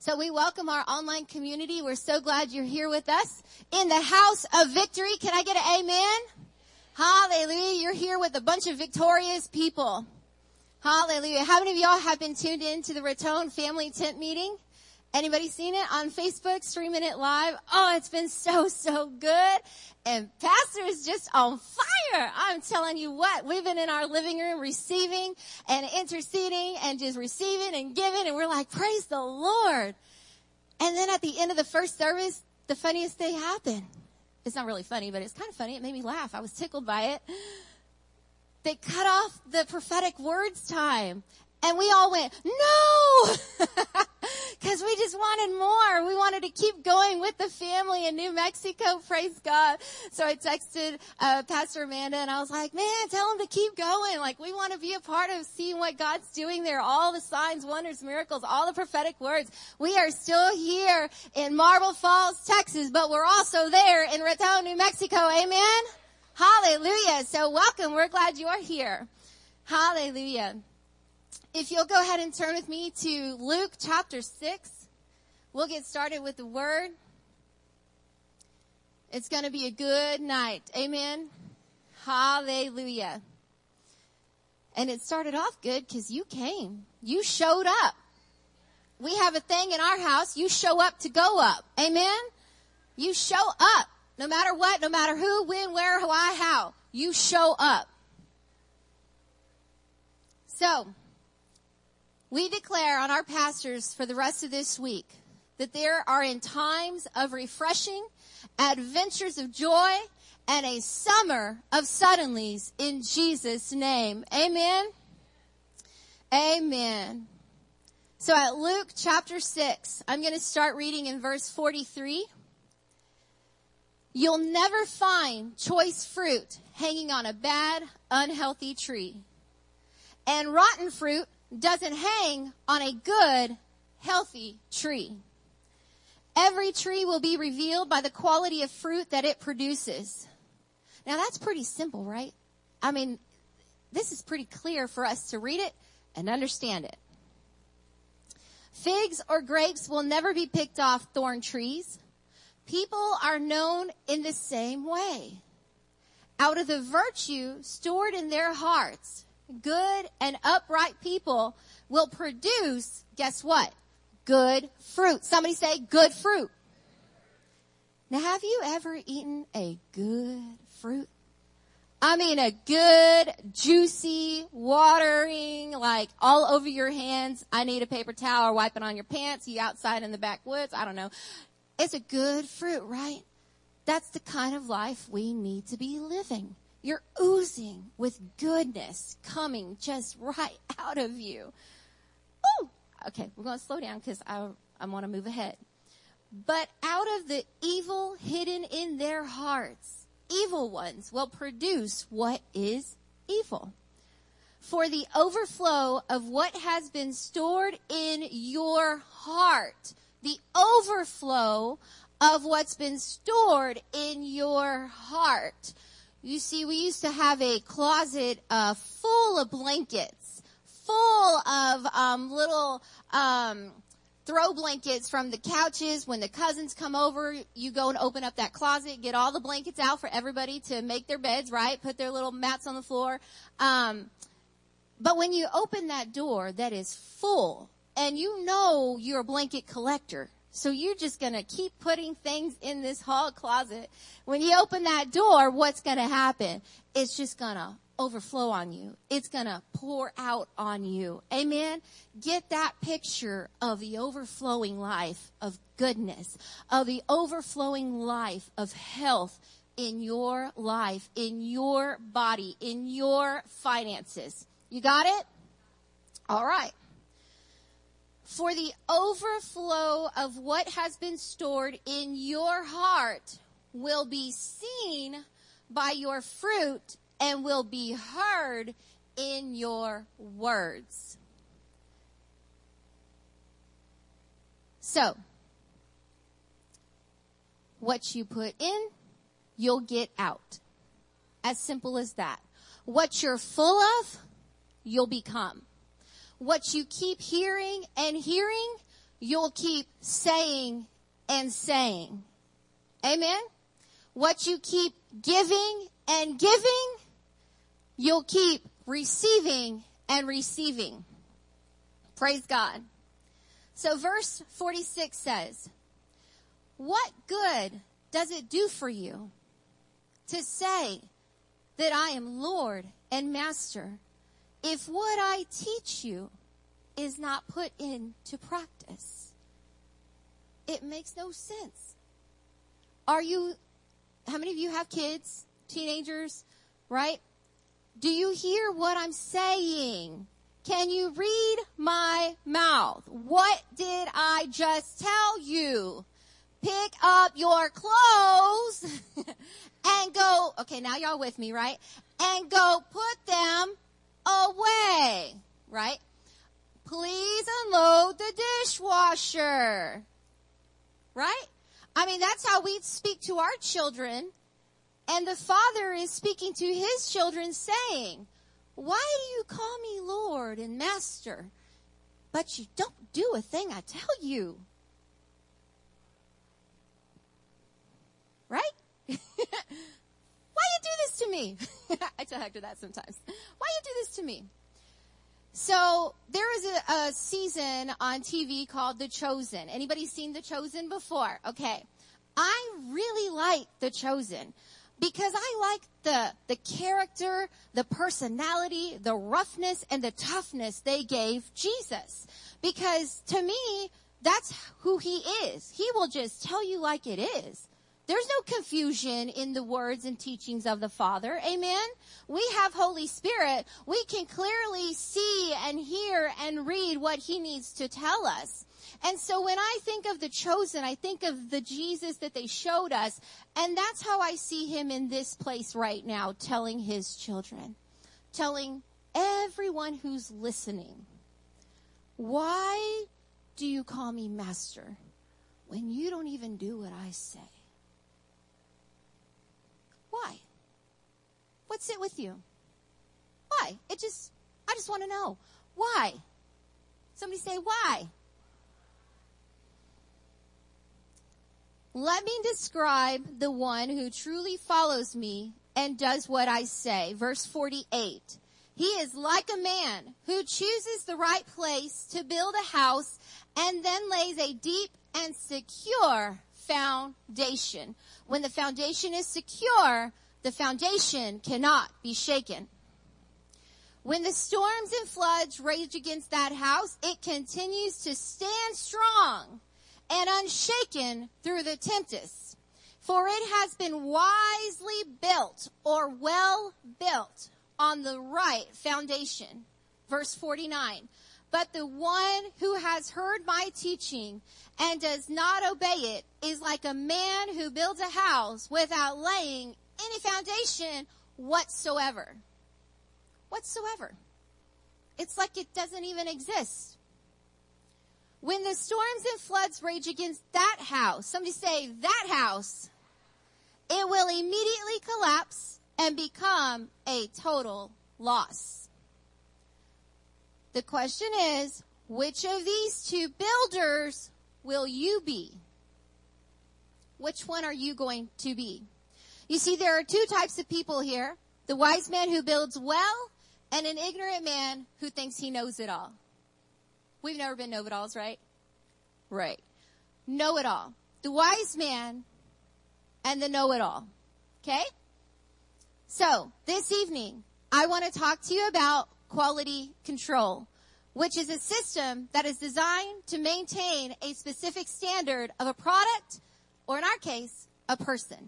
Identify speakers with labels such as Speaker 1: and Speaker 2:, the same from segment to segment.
Speaker 1: So we welcome our online community. We're so glad you're here with us in the house of victory. Can I get an amen? Hallelujah. You're here with a bunch of victorious people. Hallelujah. How many of y'all have been tuned in to the Raton Family Tent Meeting? Anybody seen it on Facebook, streaming it live? Oh, it's been so good. And Pastor is just on fire. I'm telling you what, we've been in our living room receiving and interceding and just receiving and giving. And we're like, praise the Lord. And then at the end of the first service, the funniest thing happened. It's not really funny, but it's kind of funny. It made me laugh. I was tickled by it. They cut off the prophetic words time. And we all went, no! Because we just wanted more. We wanted to keep going with the family in New Mexico. Praise God. So I texted Pastor Amanda and I was like, man, tell them to keep going. Like, we want to be a part of seeing what God's doing there. All the signs, wonders, miracles, all the prophetic words. We are still here in Marble Falls, Texas, but we're also there in Raton, New Mexico. Amen? Hallelujah. So welcome. We're glad you're here. Hallelujah. If you'll go ahead and turn with me to Luke chapter 6, we'll get started with the word. It's going to be a good night. Amen. Hallelujah. And it started off good because you came. You showed up. We have a thing in our house. You show up to go up. Amen. You show up. No matter what, no matter who, when, where, why, how. You show up. So, we declare on our pastors for the rest of this week that there are in times of refreshing, adventures of joy, and a summer of suddenlies in Jesus' name. Amen. Amen. So at Luke chapter 6, I'm going to start reading in verse 43. You'll never find choice fruit hanging on a bad, unhealthy tree. And rotten fruit doesn't hang on a good, healthy tree. Every tree will be revealed by the quality of fruit that it produces. Now that's pretty simple, right? I mean, this is pretty clear for us to read it and understand it. Figs or grapes will never be picked off thorn trees. People are known in the same way. Out of the virtue stored in their hearts, good and upright people will produce, guess what? Good fruit. Somebody say good fruit. Now, have you ever eaten a good fruit? I mean, a good, juicy, watering, like all over your hands. I need a paper towel or wipe it on your pants. You outside in the backwoods. I don't know. It's a good fruit, right? That's the kind of life we need to be living. You're oozing with goodness coming just right out of you. Ooh. Okay, we're going to slow down because I want to move ahead. But out of the evil hidden in their hearts, evil ones will produce what is evil. For the overflow of what has been stored in your heart, the overflow of what's been stored in your heart. You see, we used to have a closet full of blankets, full of little throw blankets from the couches. When the cousins come over, you go and open up that closet, get all the blankets out for everybody to make their beds, right? Put their little mats on the floor. But when you open that door that is full, and you know you're a blanket collector, so you're just going to keep putting things in this hall closet. When you open that door, what's going to happen? It's just going to overflow on you. It's going to pour out on you. Amen? Get that picture of the overflowing life of goodness, of the overflowing life of health in your life, in your body, in your finances. You got it? All right. For the overflow of what has been stored in your heart will be seen by your fruit and will be heard in your words. So, what you put in, you'll get out. As simple as that. What you're full of, you'll become. What you keep hearing and hearing, you'll keep saying and saying. Amen? What you keep giving and giving, you'll keep receiving and receiving. Praise God. So verse 46 says, what good does it do for you to say that I am Lord and Master if what I teach you is not put into practice? It makes no sense. How many of you have kids, teenagers, right? Do you hear what I'm saying? Can you read my mouth? What did I just tell you? Pick up your clothes and go, okay, now y'all with me, right? And go put them away, right? Please unload the dishwasher, right? I mean, that's how we speak to our children. And the Father is speaking to his children saying, why do you call me Lord and Master, but you don't do a thing I tell you? Right? Why you do this to me? I tell Hector that sometimes. Why you do this to me? So there is a season on TV called The Chosen. Anybody seen The Chosen before? Okay. I really like The Chosen because I like the character, the personality, the roughness, and the toughness they gave Jesus. Because to me, that's who he is. He will just tell you like it is. There's no confusion in the words and teachings of the Father. Amen? We have Holy Spirit. We can clearly see and hear and read what he needs to tell us. And so when I think of The Chosen, I think of the Jesus that they showed us. And that's how I see him in this place right now, telling his children, telling everyone who's listening, why do you call me Master when you don't even do what I say? Why? What's it with you? Why? I just want to know. Why? Somebody say why? Let me describe the one who truly follows me and does what I say. Verse 48. He is like a man who chooses the right place to build a house and then lays a deep and secure foundation. When the foundation is secure, the foundation cannot be shaken. When the storms and floods rage against that house, it continues to stand strong and unshaken through the tempests. For it has been wisely built or well built on the right foundation. Verse 49. But the one who has heard my teaching and does not obey it is like a man who builds a house without laying any foundation whatsoever. Whatsoever. It's like it doesn't even exist. When the storms and floods rage against that house, somebody say that house, it will immediately collapse and become a total loss. The question is, which of these two builders will you be? Which one are you going to be? You see, there are two types of people here. The wise man who builds well and an ignorant man who thinks he knows it all. We've never been know-it-alls, right? Right. Know-it-all. The wise man and the know-it-all. Okay? So, this evening, I want to talk to you about quality control, which is a system that is designed to maintain a specific standard of a product, or in our case, a person.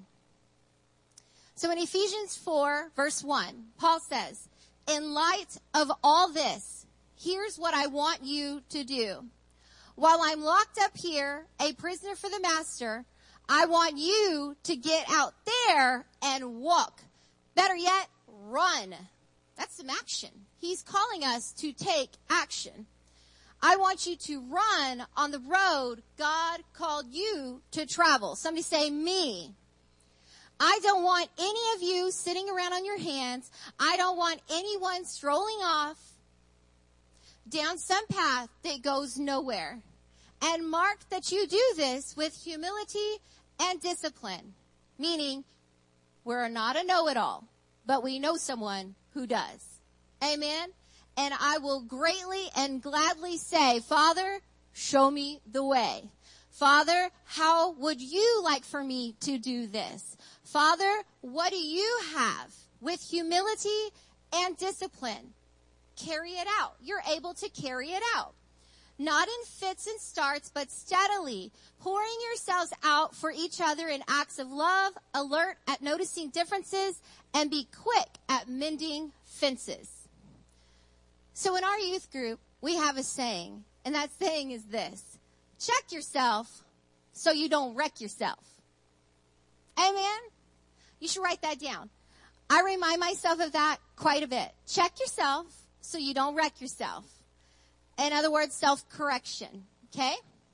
Speaker 1: So in Ephesians 4, verse 1, Paul says, in light of all this, here's what I want you to do. While I'm locked up here, a prisoner for the master, I want you to get out there and walk. Better yet, run. That's some action. He's calling us to take action. I want you to run on the road God called you to travel. Somebody say me. I don't want any of you sitting around on your hands. I don't want anyone strolling off down some path that goes nowhere. And mark that you do this with humility and discipline. Meaning, we're not a know-it-all, but we know someone who does. Amen? And I will greatly and gladly say, Father, show me the way. Father, how would you like for me to do this? Father, what do you have? With humility and discipline, carry it out. You're able to carry it out. Not in fits and starts, but steadily, pouring yourselves out for each other in acts of love, alert at noticing differences, and be quick at mending fences. So in our youth group, we have a saying, and that saying is this: check yourself so you don't wreck yourself. Amen? You should write that down. I remind myself of that quite a bit. Check yourself so you don't wreck yourself. In other words, self-correction. Okay?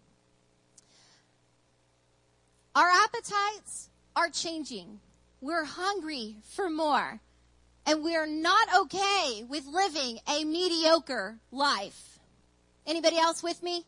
Speaker 1: Our appetites are changing. We're hungry for more. And we're not okay with living a mediocre life. Anybody else with me?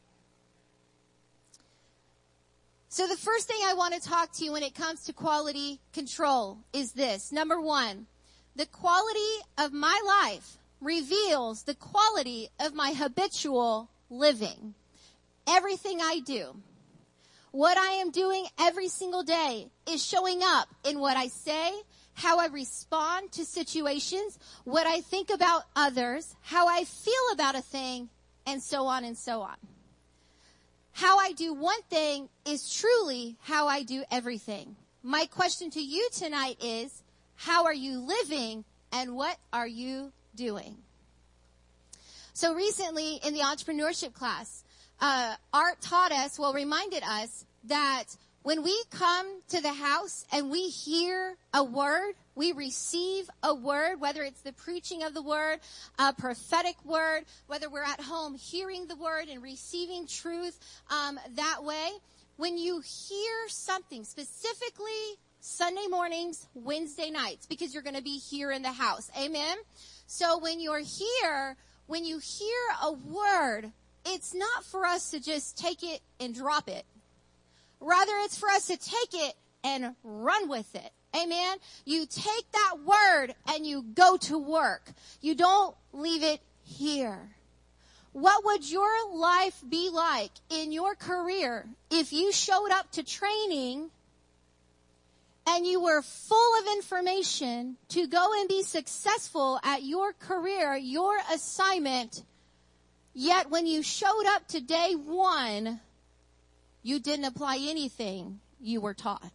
Speaker 1: So the first thing I want to talk to you when it comes to quality control is this. Number one, the quality of my life reveals the quality of my habitual living. Everything I do, what I am doing every single day is showing up in what I say, how I respond to situations, what I think about others, how I feel about a thing, and so on and so on. How I do one thing is truly how I do everything. My question to you tonight is, how are you living and what are you doing? So recently in the entrepreneurship class, Art reminded us that when we come to the house and we hear a word, we receive a word, whether it's the preaching of the word, a prophetic word, whether we're at home hearing the word and receiving truth that way. When you hear something, specifically Sunday mornings, Wednesday nights, because you're going to be here in the house. Amen? So when you hear a word, it's not for us to just take it and drop it. Rather, it's for us to take it and run with it. Amen? You take that word and you go to work. You don't leave it here. What would your life be like in your career if you showed up to training and you were full of information to go and be successful at your career, your assignment, yet when you showed up to day one, you didn't apply anything you were taught?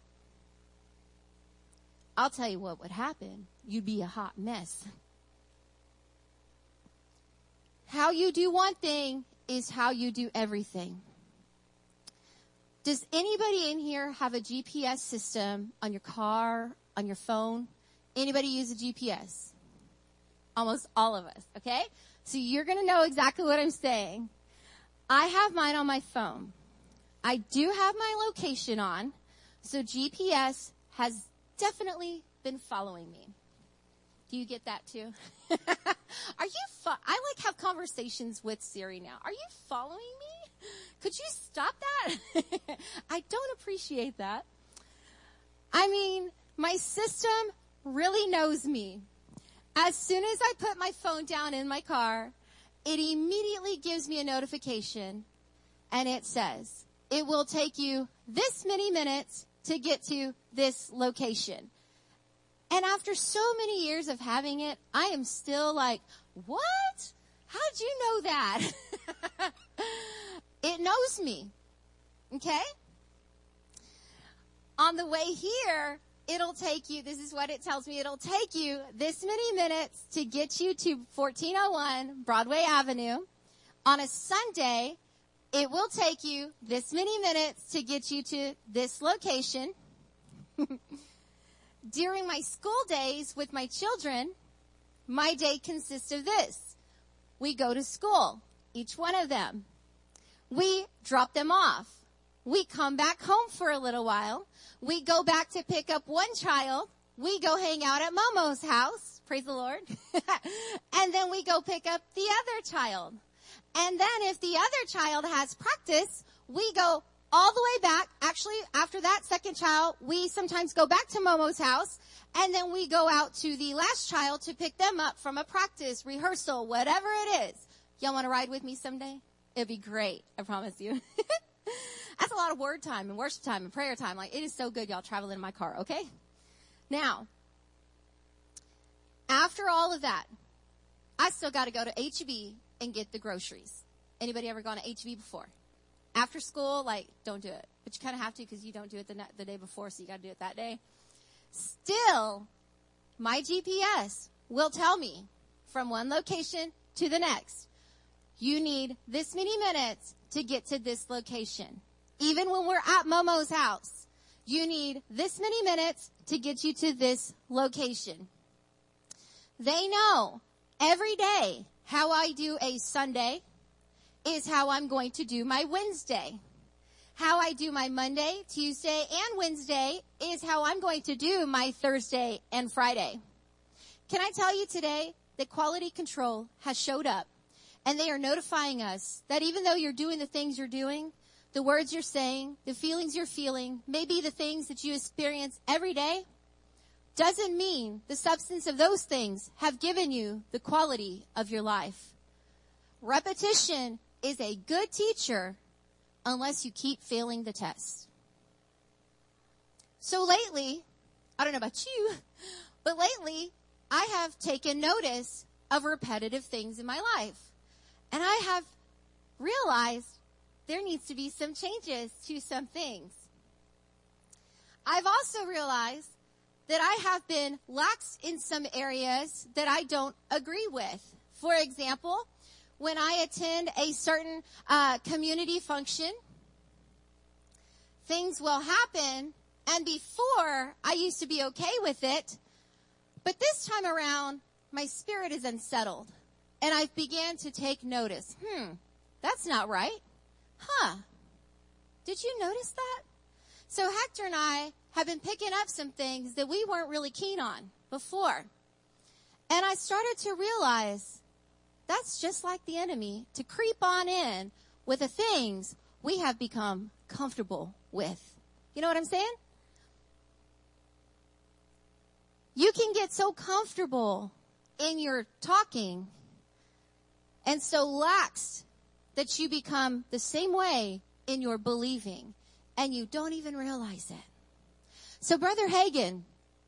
Speaker 1: I'll tell you what would happen. You'd be a hot mess. How you do one thing is how you do everything. Does anybody in here have a GPS system on your car, on your phone? Anybody use a GPS? Almost all of us, okay? So you're going to know exactly what I'm saying. I have mine on my phone. I do have my location on, so GPS has definitely been following me. Do you get that too? Are you? I have conversations with Siri now. Are you following me? Could you stop that? I don't appreciate that. I mean, my system really knows me. As soon as I put my phone down in my car, it immediately gives me a notification, and it says, it will take you this many minutes to get to this location. And after so many years of having it, I am still like, what? How'd you know that? It knows me. Okay? On the way here, it'll take you, this is what it tells me, it'll take you this many minutes to get you to 1401 Broadway Avenue. On a Sunday, it will take you this many minutes to get you to this location. During my school days with my children, my day consists of this. We go to school, each one of them. We drop them off. We come back home for a little while. We go back to pick up one child. We go hang out at Momo's house. Praise the Lord. And then we go pick up the other child. And then if the other child has practice, we go all the way back. Actually, after that second child, we sometimes go back to Momo's house, and then we go out to the last child to pick them up from a practice, rehearsal, whatever it is. Y'all want to ride with me someday? It'd be great. I promise you. That's a lot of word time and worship time and prayer time. Like, it is so good, y'all, traveling in my car, okay? Now, after all of that, I still got to go to H-E-B and get the groceries. Anybody ever gone to H-E-B before? After school, like, don't do it. But you kind of have to because you don't do it the day before, so you got to do it that day. Still, my GPS will tell me from one location to the next, you need this many minutes to get to this location. Even when we're at Momo's house, you need this many minutes to get you to this location. They know every day how I do a Sunday is how I'm going to do my Wednesday. How I do my Monday, Tuesday, and Wednesday is how I'm going to do my Thursday and Friday. Can I tell you today that quality control has showed up, and they are notifying us that even though you're doing the things you're doing, the words you're saying, the feelings you're feeling, maybe the things that you experience every day, doesn't mean the substance of those things have given you the quality of your life. Repetition is a good teacher unless you keep failing the test. So lately, I don't know about you, but lately I have taken notice of repetitive things in my life. And I have realized there needs to be some changes to some things. I've also realized that I have been lax in some areas that I don't agree with. For example, when I attend a certain community function, things will happen, and before I used to be okay with it, but this time around, my spirit is unsettled, and I've began to take notice. That's not right. Did you notice that? So Hector and I have been picking up some things that we weren't really keen on before. And I started to realize that's just like the enemy to creep on in with the things we have become comfortable with. You know what I'm saying? You can get so comfortable in your talking and so lax that you become the same way in your believing, and you don't even realize it. So Brother Hagin,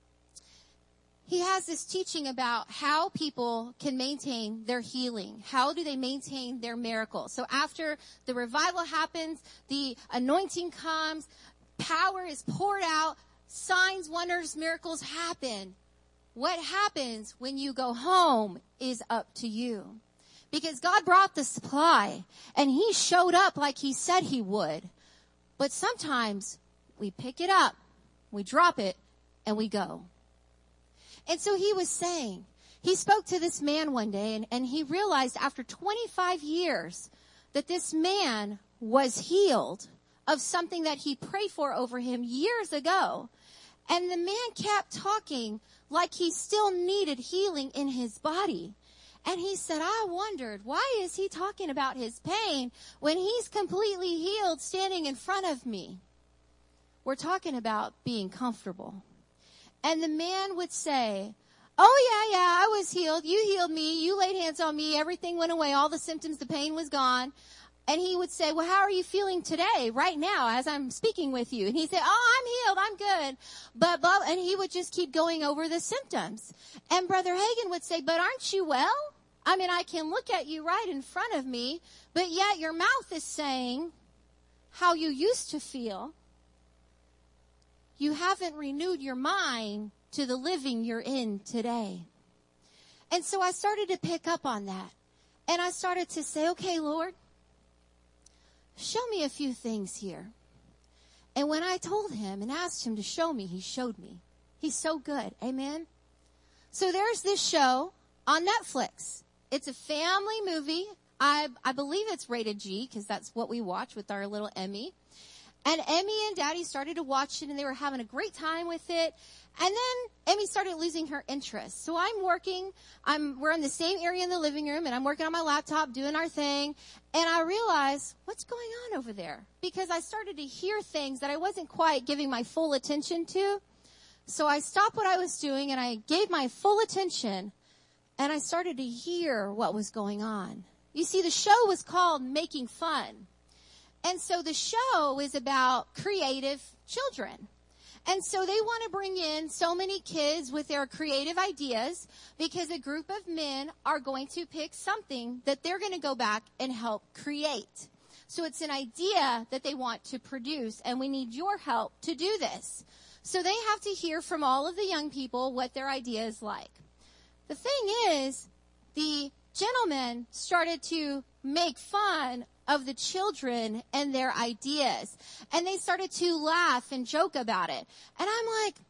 Speaker 1: he has this teaching about how people can maintain their healing. How do they maintain their miracle? So after the revival happens, the anointing comes, power is poured out, signs, wonders, miracles happen. What happens when you go home is up to you. Because God brought the supply, and he showed up like he said he would. But sometimes we pick it up, we drop it, and we go. And so he was saying, he spoke to this man one day, and he realized after 25 years that this man was healed of something that he prayed for over him years ago. And the man kept talking like he still needed healing in his body. And he said, I wondered, why is he talking about his pain when he's completely healed standing in front of me? We're talking about being comfortable. And the man would say, oh yeah, I was healed. You healed me. You laid hands on me. Everything went away. All the symptoms, the pain was gone. And he would say, well, how are you feeling today, right now, as I'm speaking with you? And he'd say, oh, I'm healed. I'm good. But, and he would just keep going over the symptoms. And Brother Hagin would say, but aren't you well? I mean, I can look at you right in front of me, but yet your mouth is saying how you used to feel. You haven't renewed your mind to the living you're in today. And so I started to pick up on that. And I started to say, okay, Lord, show me a few things here. And when I told him and asked him to show me, he showed me. He's so good. Amen. So there's this show on Netflix. It's a family movie. I believe it's rated G because that's what we watch with our little Emmy. And Emmy and Daddy started to watch it, and they were having a great time with it. And then Emmy started losing her interest. So I'm working, we're in the same area in the living room, and I'm working on my laptop doing our thing. And I realized, what's going on over there? Because I started to hear things that I wasn't quite giving my full attention to. So I stopped what I was doing, and I gave my full attention, and I started to hear what was going on. You see, the show was called Making Fun. And so the show is about creative children. And so they want to bring in so many kids with their creative ideas because a group of men are going to pick something that they're going to go back and help create. So it's an idea that they want to produce, and we need your help to do this. So they have to hear from all of the young people what their idea is like. The thing is, the gentlemen started to make fun of the children and their ideas. And they started to laugh and joke about it. And I'm like,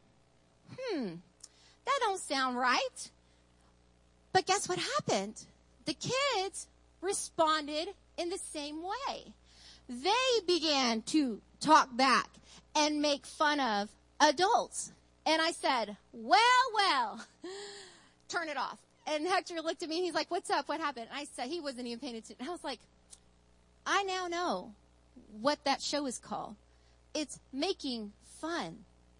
Speaker 1: that don't sound right. But guess what happened? The kids responded in the same way. They began to talk back and make fun of adults. And I said, well, turn it off. And Hector looked at me and he's like, what's up? What happened? And I said, he wasn't even paying attention. I was like, I now know what that show is called. It's Making Fun.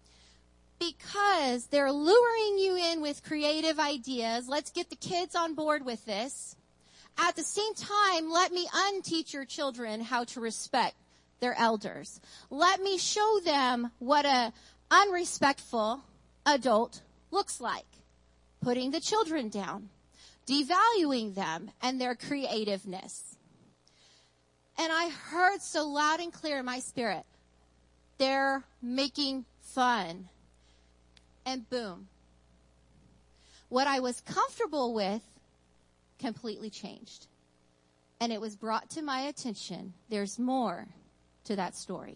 Speaker 1: Because they're luring you in with creative ideas. Let's get the kids on board with this. At the same time, let me unteach your children how to respect their elders. Let me show them what a unrespectful adult looks like. Putting the children down. Devaluing them and their creativeness. And I heard so loud and clear in my spirit, they're making fun. And boom. What I was comfortable with completely changed. And it was brought to my attention. There's more to that story.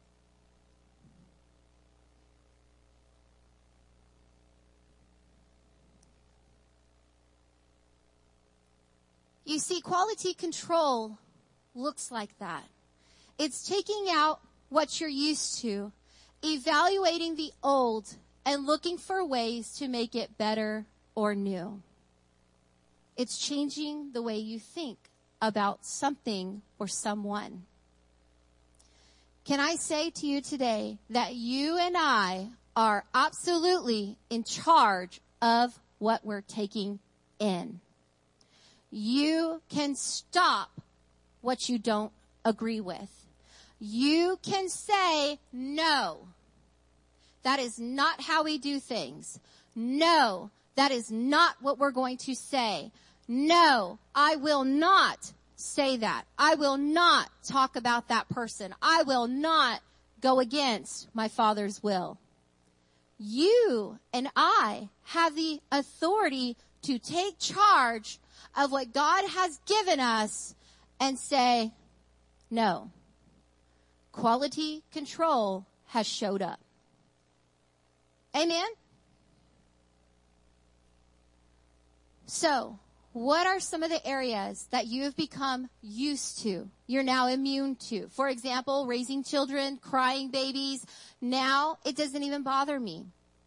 Speaker 1: You see, quality control looks like that. It's taking out what you're used to, evaluating the old, and looking for ways to make it better or new. It's changing the way you think about something or someone. Can I say to you today that you and I are absolutely in charge of what we're taking in? You can stop what you don't agree with. You can say, no, that is not how we do things. No, that is not what we're going to say. No, I will not say that. I will not talk about that person. I will not go against my Father's will. You and I have the authority to take charge of what God has given us and say, no, quality control has showed up. Amen? So, what are some of the areas that you have become used to? You're now immune to. For example, raising children, crying babies. Now, it doesn't even bother me.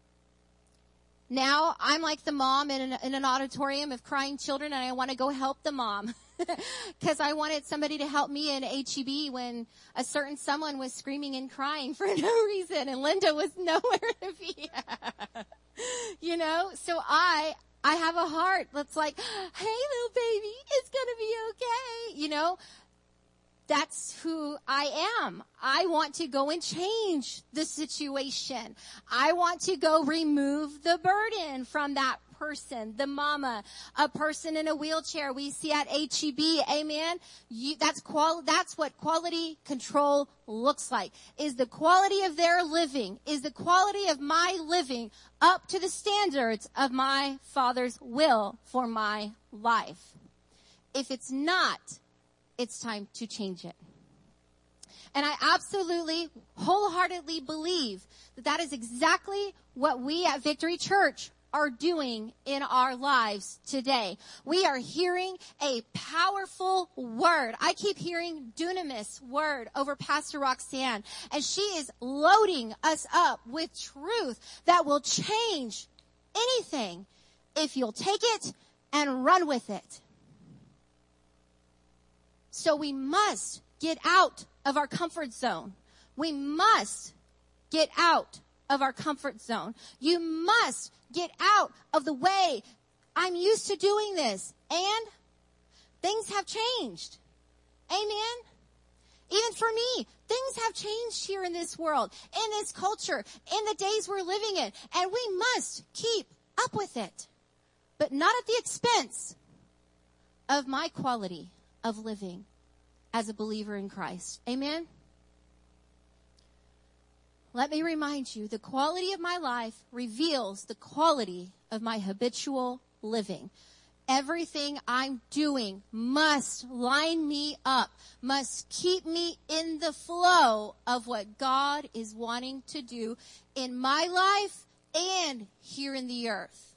Speaker 1: Now, I'm like the mom in an auditorium of crying children, and I want to go help the mom. Because I wanted somebody to help me in HEB when a certain someone was screaming and crying for no reason, and Linda was nowhere to be. You know, so I have a heart that's like, hey, little baby, it's going to be okay. You know, that's who I am. I want to go and change the situation. I want to go remove the burden from that person, the mama, a person in a wheelchair we see at HEB. Amen. That's what quality control looks like. Is the quality of their living, is the quality of my living up to the standards of my Father's will for my life? If it's not, it's time to change it. And I absolutely, wholeheartedly believe that that is exactly what we at Victory Church are doing in our lives today. We are hearing a powerful word. I keep hearing dunamis word over Pastor Roxanne, and she is loading us up with truth that will change anything if you'll take it and run with it. So we must get out of our comfort zone. We must get out of our comfort zone. You must get out of the way I'm used to doing this. And things have changed. Amen. Even for me, things have changed here in this world, in this culture, in the days we're living in. And we must keep up with it, but not at the expense of my quality of living as a believer in Christ. Amen. Let me remind you, the quality of my life reveals the quality of my habitual living. Everything I'm doing must line me up, must keep me in the flow of what God is wanting to do in my life and here in the earth.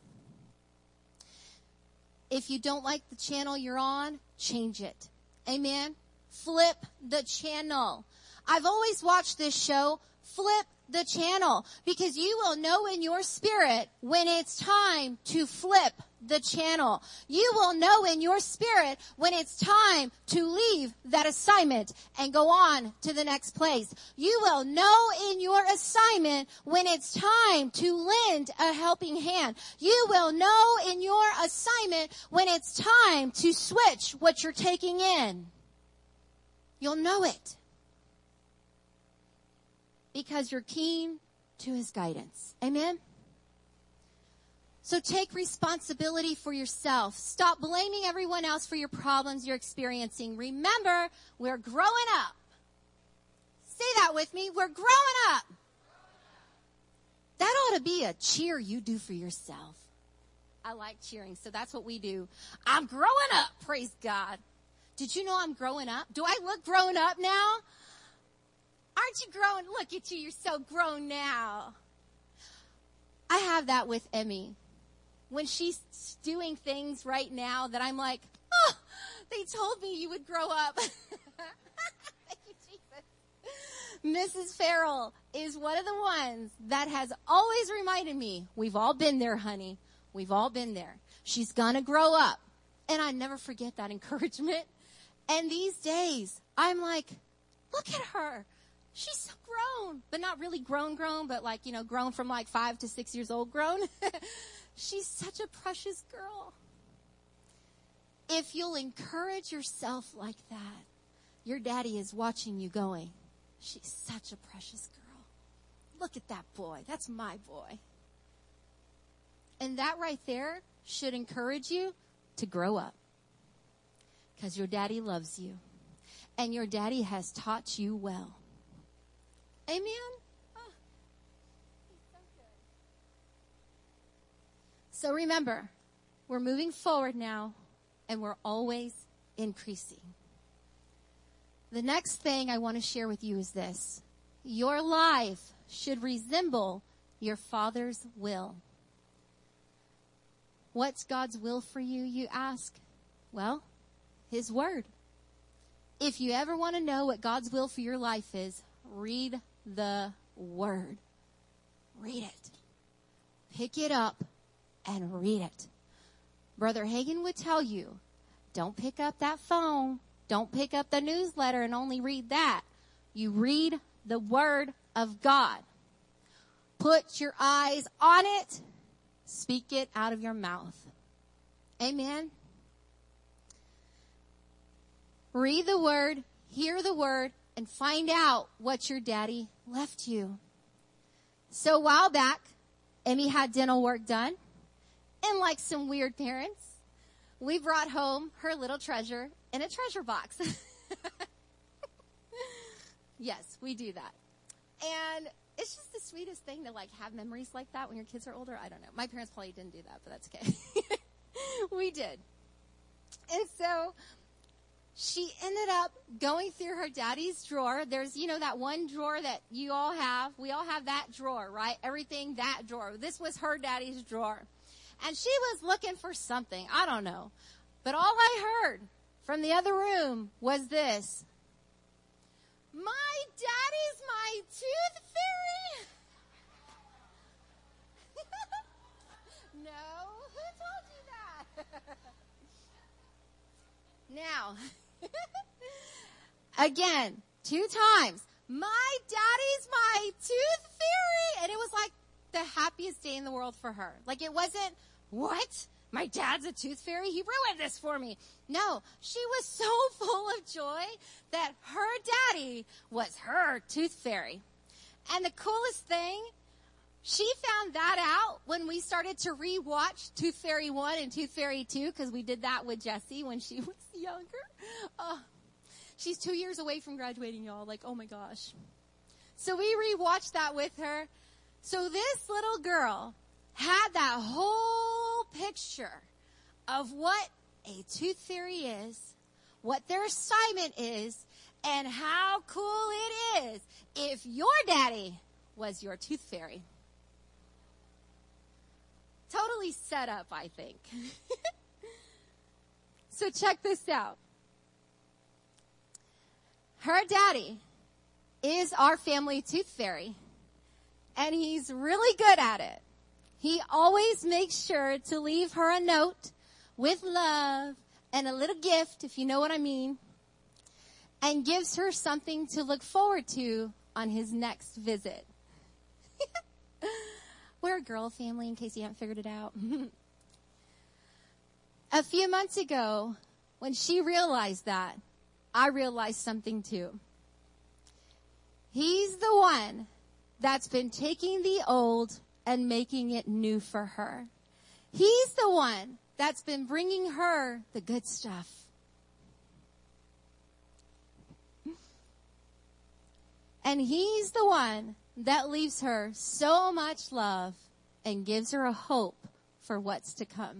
Speaker 1: If you don't like the channel you're on, change it. Amen. Flip the channel. I've always watched this show. Flip the channel, because you will know in your spirit when it's time to flip the channel. You will know in your spirit when it's time to leave that assignment and go on to the next place. You will know in your assignment when it's time to lend a helping hand. You will know in your assignment when it's time to switch what you're taking in. You'll know it. Because you're keen to his guidance. Amen? So take responsibility for yourself. Stop blaming everyone else for your problems you're experiencing. Remember, we're growing up. Say that with me. We're growing up. That ought to be a cheer you do for yourself. I like cheering, so that's what we do. I'm growing up. Praise God. Did you know I'm growing up? Do I look grown up now? Aren't you grown? Look at you. You're so grown now. I have that with Emmy. When she's doing things right now that I'm like, oh, they told me you would grow up. Thank you, Jesus. Mrs. Farrell is one of the ones that has always reminded me, we've all been there, honey. We've all been there. She's gonna grow up. And I never forget that encouragement. And these days, I'm like, look at her. She's so grown, but not really grown, but like, grown from like 5 to 6 years old grown. She's such a precious girl. If you'll encourage yourself like that, your daddy is watching you going, she's such a precious girl. Look at that boy. That's my boy. And that right there should encourage you to grow up. Because your daddy loves you. And your daddy has taught you well. Amen? Oh, he's so good. So remember, we're moving forward now, and we're always increasing. The next thing I want to share with you is this. Your life should resemble your Father's will. What's God's will for you, you ask? Well, His Word. If you ever want to know what God's will for your life is, read the Word. Read it. Pick it up and read it. Brother Hagin would tell you, don't pick up that phone. Don't pick up the newsletter and only read that. You read the Word of God. Put your eyes on it. Speak it out of your mouth. Amen. Read the Word, hear the Word, and find out what your daddy left you. So a while back, Emmy had dental work done. And like some weird parents, we brought home her little treasure in a treasure box. Yes, we do that. And it's just the sweetest thing to like have memories like that when your kids are older. I don't know. My parents probably didn't do that, but that's okay. We did. And so she ended up going through her daddy's drawer. There's, that one drawer that you all have. We all have that drawer, right? Everything, that drawer. This was her daddy's drawer. And she was looking for something. I don't know. But all I heard from the other room was this. My daddy's my tooth fairy. No, who told you that? Now, again, 2 times. My daddy's my tooth fairy. And it was like the happiest day in the world for her. Like it wasn't, what? My dad's a tooth fairy? He ruined this for me. No, she was so full of joy that her daddy was her tooth fairy. And the coolest thing, she found that out when we started to rewatch Tooth Fairy 1 and Tooth Fairy 2, because we did that with Jessie when she was younger. She's 2 years away from graduating, y'all. Like, oh my gosh. So we rewatched that with her. So this little girl had that whole picture of what a tooth fairy is, what their assignment is, and how cool it is if your daddy was your tooth fairy. Totally set up, I think. So check this out. Her daddy is our family tooth fairy, and he's really good at it. He always makes sure to leave her a note with love and a little gift, if you know what I mean, and gives her something to look forward to on his next visit. We're a girl family, in case you haven't figured it out. A few months ago, when she realized that, I realized something too. He's the one that's been taking the old and making it new for her. He's the one that's been bringing her the good stuff. And he's the one that leaves her so much love and gives her a hope for what's to come.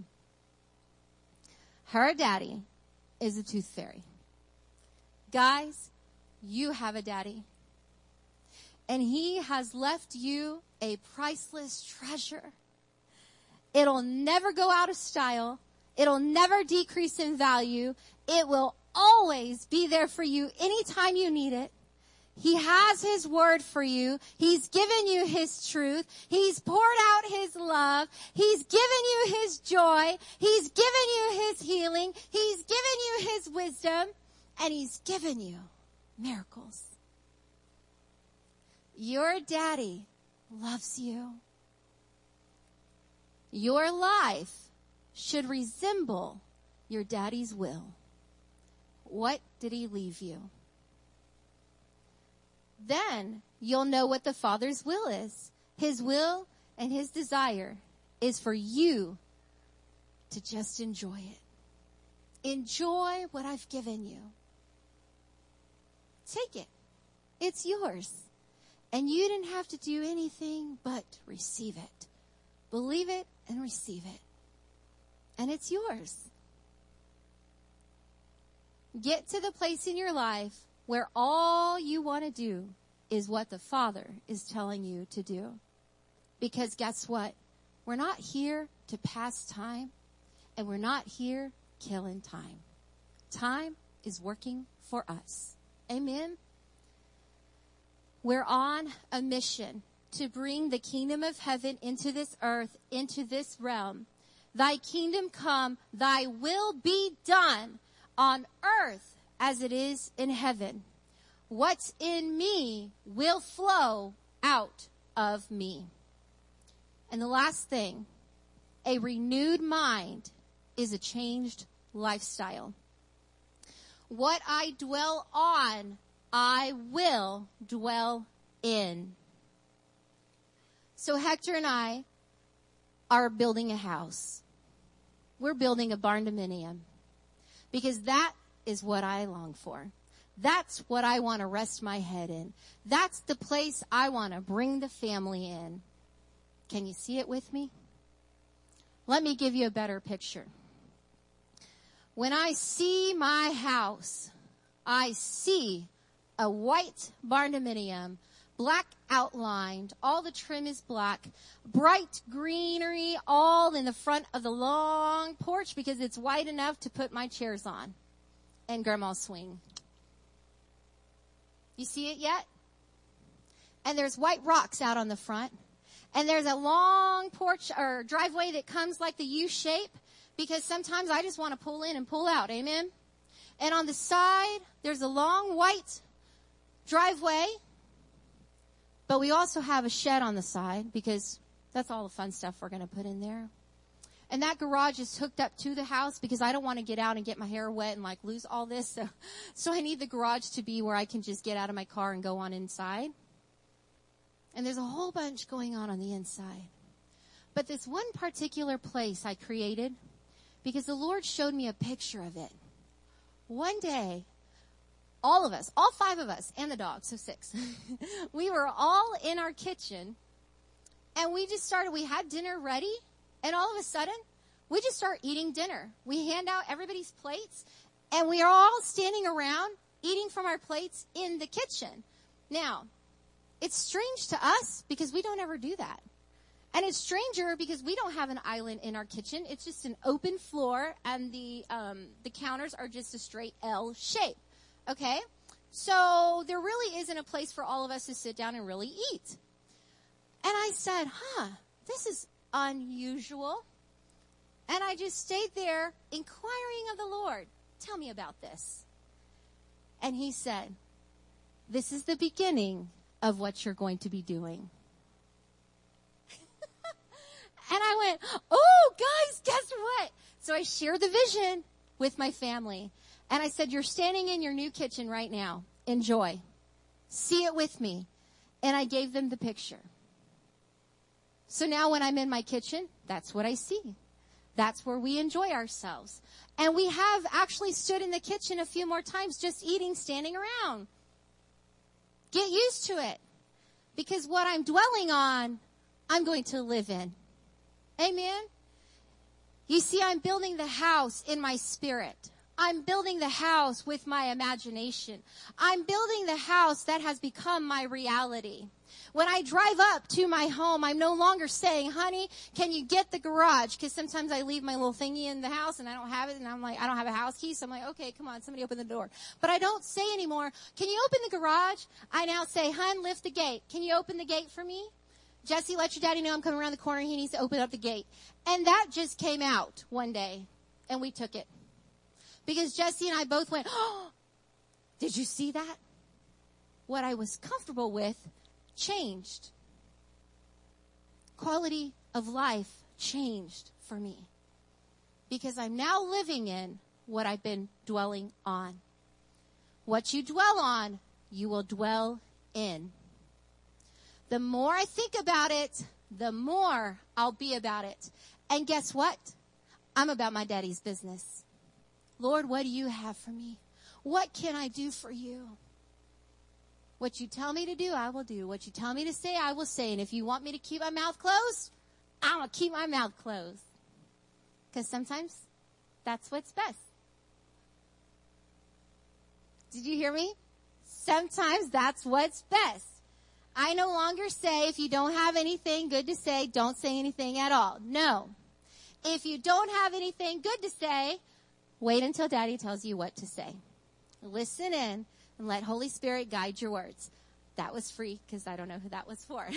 Speaker 1: Her daddy is a tooth fairy. Guys, you have a daddy. And he has left you a priceless treasure. It'll never go out of style. It'll never decrease in value. It will always be there for you anytime you need it. He has his word for you. He's given you his truth. He's poured out his love. He's given you his joy. He's given you his healing. He's given you his wisdom. And he's given you miracles. Your daddy loves you. Your life should resemble your daddy's will. What did he leave you? Then you'll know what the Father's will is. His will and his desire is for you to just enjoy it. Enjoy what I've given you. Take it. It's yours. And you didn't have to do anything but receive it. Believe it and receive it. And it's yours. Get to the place in your life where all you want to do is what the Father is telling you to do. Because guess what? We're not here to pass time, and we're not here killing time. Time is working for us. Amen? We're on a mission to bring the kingdom of heaven into this earth, into this realm. Thy kingdom come, thy will be done on earth as it is in heaven. What's in me will flow out of me. And the last thing, a renewed mind is a changed lifestyle. What I dwell on, I will dwell in. So Hector and I are building a house. We're building a barn dominium because that is what I long for. That's what I want to rest my head in. That's the place I want to bring the family in. Can you see it with me? Let me give you a better picture. When I see my house, I see a white barn dominium black outlined. All the trim is black. Bright greenery all in the front of the long porch because it's wide enough to put my chairs on and Grandma's swing. You see it yet? And there's white rocks out on the front. And there's a long porch or driveway that comes like the U shape because sometimes I just want to pull in and pull out. Amen? And on the side, there's a long white driveway. But we also have a shed on the side because that's all the fun stuff we're going to put in there. And that garage is hooked up to the house because I don't want to get out and get my hair wet and like lose all this. So I need the garage to be where I can just get out of my car and go on inside. And there's a whole bunch going on the inside. But this one particular place I created because the Lord showed me a picture of it. One day, all of us, all 5 of us, and the dog, so 6, we were all in our kitchen, and we had dinner ready, and all of a sudden, we just start eating dinner. We hand out everybody's plates, and we are all standing around eating from our plates in the kitchen. Now, it's strange to us because we don't ever do that. And it's stranger because we don't have an island in our kitchen. It's just an open floor, and the counters are just a straight L shape. Okay? So there really isn't a place for all of us to sit down and really eat. And I said, this is unusual. And I just stayed there inquiring of the Lord. Tell me about this. And he said, this is the beginning of what you're going to be doing. And I went, oh, guys, guess what? So I shared the vision with my family. And I said, you're standing in your new kitchen right now. Enjoy. See it with me. And I gave them the picture. So now when I'm in my kitchen, that's what I see. That's where we enjoy ourselves. And we have actually stood in the kitchen a few more times just eating, standing around. Get used to it. Because what I'm dwelling on, I'm going to live in. Amen? You see, I'm building the house in my spirit. I'm building the house with my imagination. I'm building the house that has become my reality. When I drive up to my home, I'm no longer saying, honey, can you get the garage? Because sometimes I leave my little thingy in the house and I don't have it. And I'm like, I don't have a house key. So I'm like, okay, come on, somebody open the door. But I don't say anymore, can you open the garage? I now say, hun, lift the gate. Can you open the gate for me? Jesse, let your daddy know I'm coming around the corner. He needs to open up the gate. And that just came out one day. And we took it. Because Jesse and I both went, oh, did you see that? What I was comfortable with changed. Quality of life changed for me. Because I'm now living in what I've been dwelling on. What you dwell on, you will dwell in. The more I think about it, the more I'll be about it. And guess what? I'm about my daddy's business. Lord, what do you have for me? What can I do for you? What you tell me to do, I will do. What you tell me to say, I will say. And if you want me to keep my mouth closed, I'm going to keep my mouth closed. Because sometimes that's what's best. Did you hear me? Sometimes that's what's best. I no longer say, if you don't have anything good to say, don't say anything at all. No. If you don't have anything good to say, wait until Daddy tells you what to say. Listen in and let Holy Spirit guide your words. That was free because I don't know who that was for.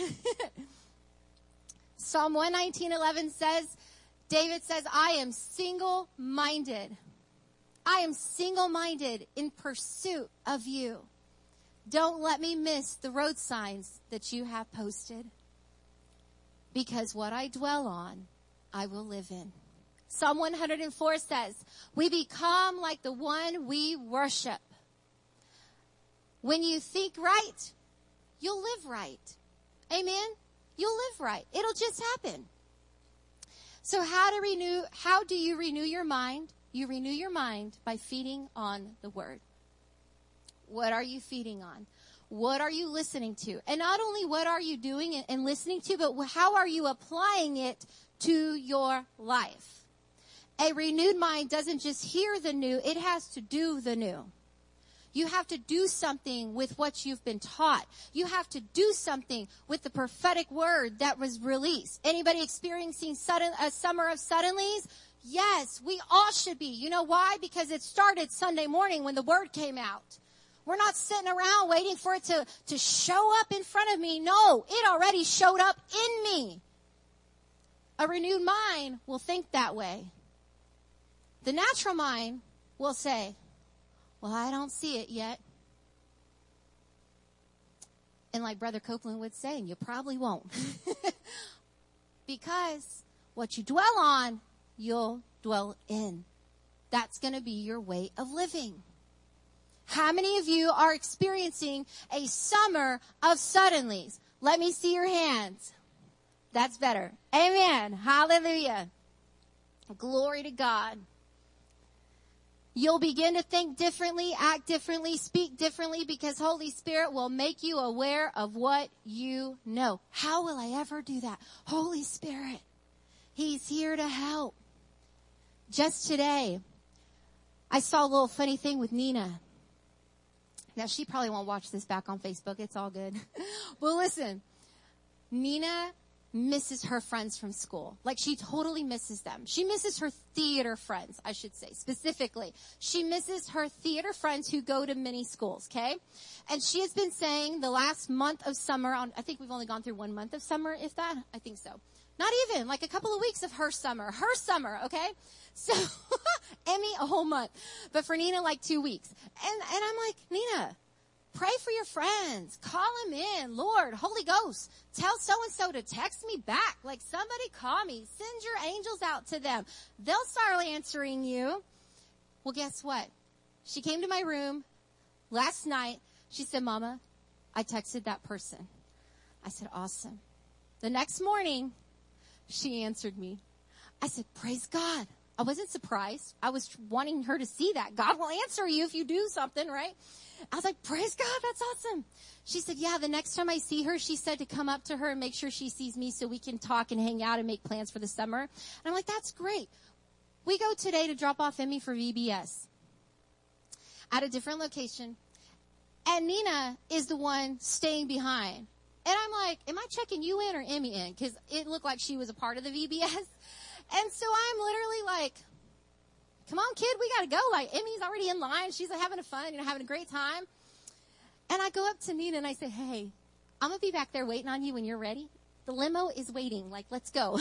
Speaker 1: Psalm 119:11 says, David says, I am single-minded. I am single-minded in pursuit of you. Don't let me miss the road signs that you have posted. Because what I dwell on, I will live in. Psalm 104 says, we become like the one we worship. When you think right, you'll live right. Amen? You'll live right. It'll just happen. So how do you renew your mind? You renew your mind by feeding on the Word. What are you feeding on? What are you listening to? And not only what are you doing and listening to, but how are you applying it to your life? A renewed mind doesn't just hear the new, it has to do the new. You have to do something with what you've been taught. You have to do something with the prophetic word that was released. Anybody experiencing a summer of suddenlies? Yes, we all should be. You know why? Because it started Sunday morning when the word came out. We're not sitting around waiting for it to show up in front of me. No, it already showed up in me. A renewed mind will think that way. The natural mind will say, well, I don't see it yet. And like Brother Copeland would say, and you probably won't. Because what you dwell on, you'll dwell in. That's going to be your way of living. How many of you are experiencing a summer of suddenlies? Let me see your hands. That's better. Amen. Hallelujah. Glory to God. You'll begin to think differently, act differently, speak differently, because Holy Spirit will make you aware of what you know. How will I ever do that? Holy Spirit, He's here to help. Just today, I saw a little funny thing with Nina. Now, she probably won't watch this back on Facebook. It's all good. Well, listen, Nina misses her friends from school. Like, she totally misses them. She misses her theater friends, I should say, specifically. She misses her theater friends who go to many schools, okay? And she has been saying the last month of summer, I think we've only gone through 1 month of summer, if that. I think so. Not even, like a couple of weeks of her summer, okay? So, Emmy, a whole month. But for Nina, like 2 weeks. And I'm like, Nina, pray for your friends. Call them in. Lord, Holy Ghost, tell so-and-so to text me back. Like, somebody call me. Send your angels out to them. They'll start answering you. Well, guess what? She came to my room last night. She said, Mama, I texted that person. I said, awesome. The next morning, she answered me. I said, praise God. I wasn't surprised. I was wanting her to see that. God will answer you if you do something, right? I was like, praise God, that's awesome. She said, yeah, the next time I see her, she said to come up to her and make sure she sees me so we can talk and hang out and make plans for the summer. And I'm like, that's great. We go today to drop off Emmy for VBS at a different location. And Nina is the one staying behind. And I'm like, am I checking you in or Emmy in? Because it looked like she was a part of the VBS. And so I'm literally like, come on, kid, we got to go. Like, Emmy's already in line. She's having fun, having a great time. And I go up to Nina and I say, hey, I'm going to be back there waiting on you when you're ready. The limo is waiting. Like, let's go.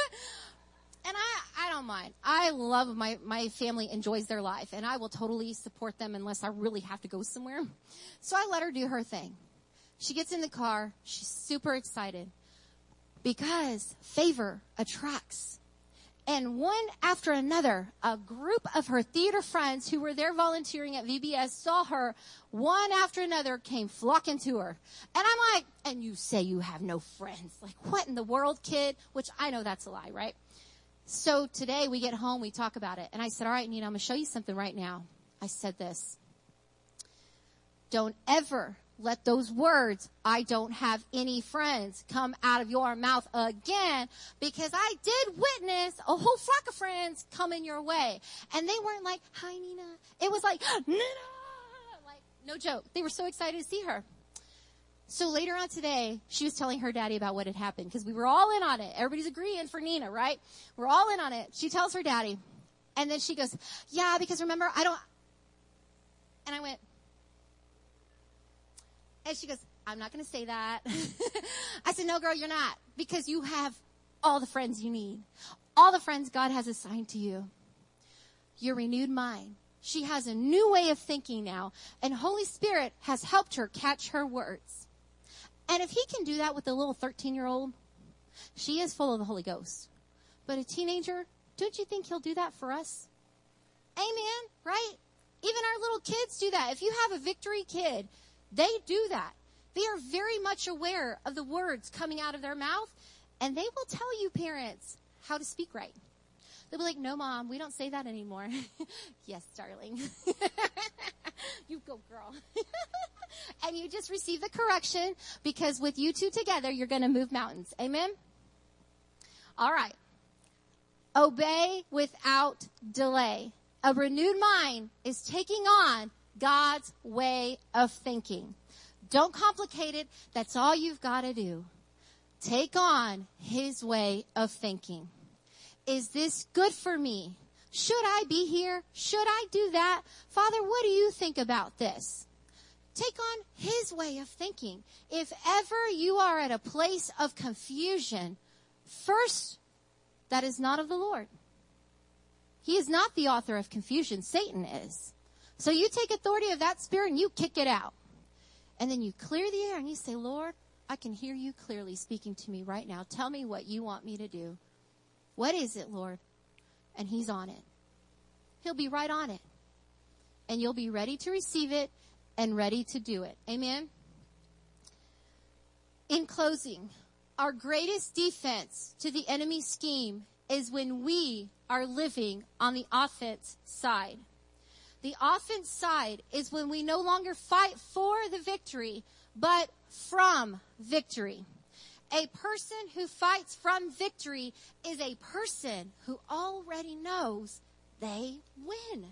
Speaker 1: And I don't mind. I love my family enjoys their life. And I will totally support them unless I really have to go somewhere. So I let her do her thing. She gets in the car. She's super excited because favor attracts. And one after another, a group of her theater friends who were there volunteering at VBS saw her. One after another came flocking to her. And I'm like, and you say you have no friends. Like, what in the world, kid? Which I know that's a lie, right? So today we get home, we talk about it. And I said, all right, Nina, I'm going to show you something right now. I said this. Don't ever let those words, I don't have any friends, come out of your mouth again, because I did witness a whole flock of friends coming your way. And they weren't like, hi, Nina. It was like, Nina! Like, no joke. They were so excited to see her. So later on today, she was telling her daddy about what had happened, because we were all in on it. Everybody's agreeing for Nina, right? We're all in on it. She tells her daddy. And then she goes, yeah, because remember, I don't... And I went... And she goes, I'm not going to say that. I said, no, girl, you're not. Because you have all the friends you need. All the friends God has assigned to you. Your renewed mind. She has a new way of thinking now. And Holy Spirit has helped her catch her words. And if He can do that with a little 13-year-old, she is full of the Holy Ghost. But a teenager, don't you think He'll do that for us? Amen, right? Even our little kids do that. If you have a Victory kid, they do that. They are very much aware of the words coming out of their mouth, and they will tell you, parents, how to speak right. They'll be like, no, Mom, we don't say that anymore. Yes, darling. You go, girl. And you just receive the correction, because with you two together, you're going to move mountains. Amen? All right. Obey without delay. A renewed mind is taking on God's way of thinking. Don't complicate it. That's all you've got to do. Take on his way of thinking. Is this good for me? Should I be here? Should I do that? Father, what do you think about this? Take on his way of thinking. If ever you are at a place of confusion, first, that is not of the Lord. He is not the author of confusion. Satan is. So you take authority of that spirit and you kick it out. And then you clear the air and you say, Lord, I can hear you clearly speaking to me right now. Tell me what you want me to do. What is it, Lord? And he's on it. He'll be right on it. And you'll be ready to receive it and ready to do it. Amen? In closing, our greatest defense to the enemy's scheme is when we are living on the offense side. The offense side is when we no longer fight for the victory, but from victory. A person who fights from victory is a person who already knows they win.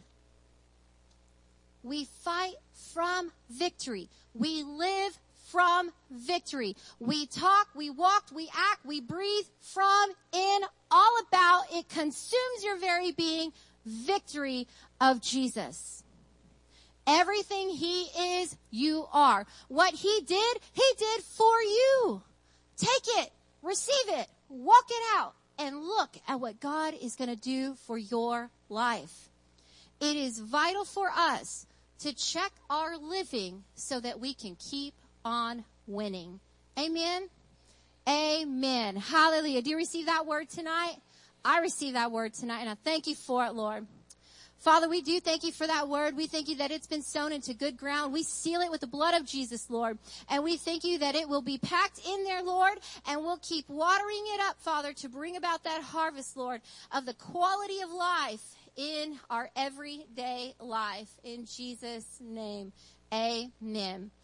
Speaker 1: We fight from victory. We live from victory. We talk, we walk, we act, we breathe from, in, all about. It consumes your very being. Victory of Jesus. Everything he is, you are. What he did for you. Take it, receive it, walk it out, and look at what God is going to do for your life. It is vital for us to check our living so that we can keep on winning. Amen? Amen. Hallelujah. Do you receive that word tonight? I receive that word tonight, and I thank you for it, Lord. Father, we do thank you for that word. We thank you that it's been sown into good ground. We seal it with the blood of Jesus, Lord. And we thank you that it will be packed in there, Lord, and we'll keep watering it up, Father, to bring about that harvest, Lord, of the quality of life in our everyday life. In Jesus' name, amen.